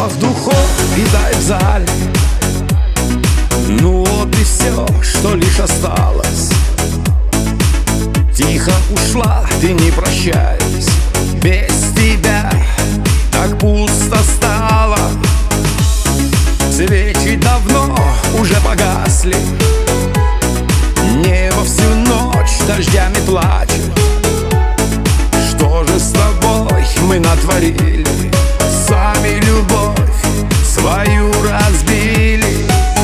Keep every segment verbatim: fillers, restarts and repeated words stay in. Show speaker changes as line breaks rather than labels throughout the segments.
запах духов витает в зале. Ну вот и все, что лишь осталось. Тихо ушла, ты не прощаясь. Без тебя так пусто стало. Свечи давно уже погасли. Небо всю ночь дождями плачет. Что же с тобой мы натворили? Сами любовь свою разбили.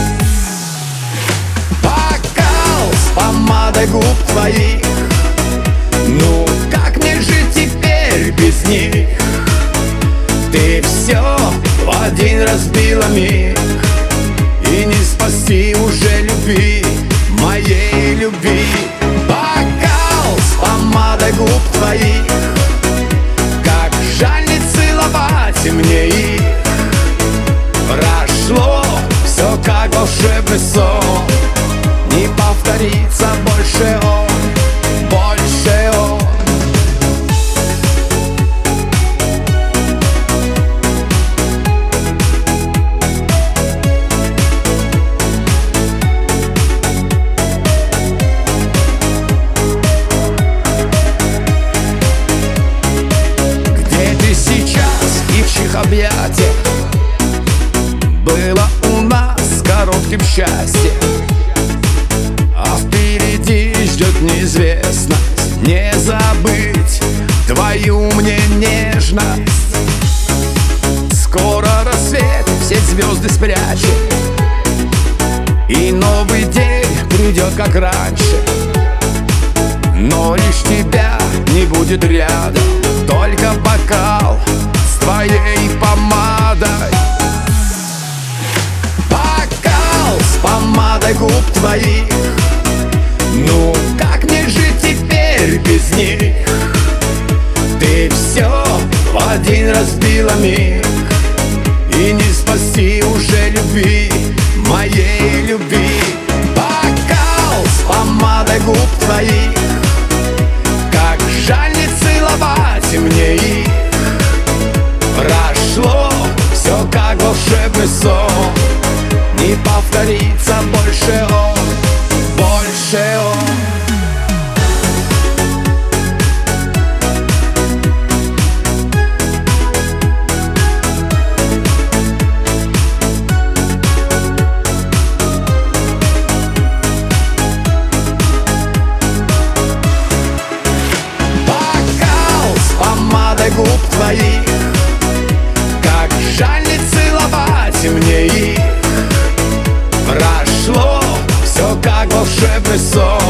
Бокал с помадой губ твоих. Ну как мне жить теперь без них? Ты все в один разбила миг. И не спасти уже любви, моей любви. Бокал с помадой губ твоих. Как жаль не целовать мне их. Прошло все как волшебный сон. Не повторится больше он, больше он. Объятиях было у нас коротким счастье, а впереди ждет неизвестность. Не забыть твою мне нежность. Скоро рассвет все звезды спрячет, и новый день придет как раньше. Но лишь тебя не будет рядом, только бокал с твоей помадой. Бокал с помадой губ твоих. Ну как мне жить теперь без них? Ты все в один разбила миг. И не спасти уже любви, моей любви. Бокал с помадой губ твоих. Как жаль не целовать мне их. Прошло все как волшебный сон. Не повторится больше он, больше он. Бокал с помадой губ твоих. Как жаль не целовать мне их. Прошло все как волшебный сон.